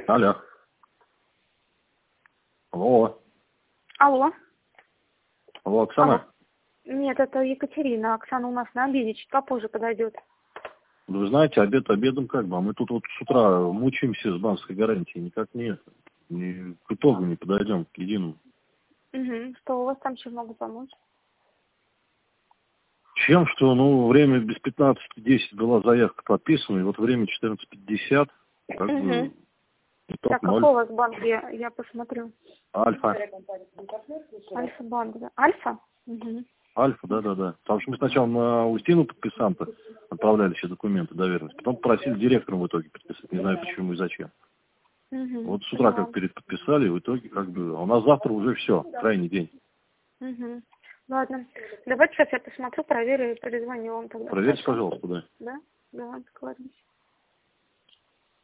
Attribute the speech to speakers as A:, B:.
A: Алло. Алло.
B: Алло.
A: Алло, Оксана?
B: Алло. Нет, это Екатерина. Оксана у нас на обеде, чуть попозже подойдет.
A: Вы знаете, обед обедом как бы, а мы тут вот с утра мучаемся с банковской гарантией, никак к итогу не подойдем, к единому.
B: Угу. Что у вас там, чем могу помочь?
A: Чем, что, время без 15:10 была заявка подписана, и вот время 14:50, как бы, итог
B: Так,
A: 0.
B: какой у вас банк? Я посмотрю.
A: Альфа.
B: Альфа-банк, да? Альфа? Угу.
A: Альфа, да. Потому что мы сначала на Устину подписанта отправляли все документы доверенности, потом попросили директором в итоге подписать, не знаю почему и зачем.
B: Угу.
A: Вот с утра как переподписали, в итоге как бы, а у нас завтра уже все, крайний день.
B: Угу. Ладно. Давайте сейчас я посмотрю, проверю и перезвоню вам тогда.
A: Проверьте,
B: Хорошо?
A: пожалуйста, да.
B: Да? Да, договорились.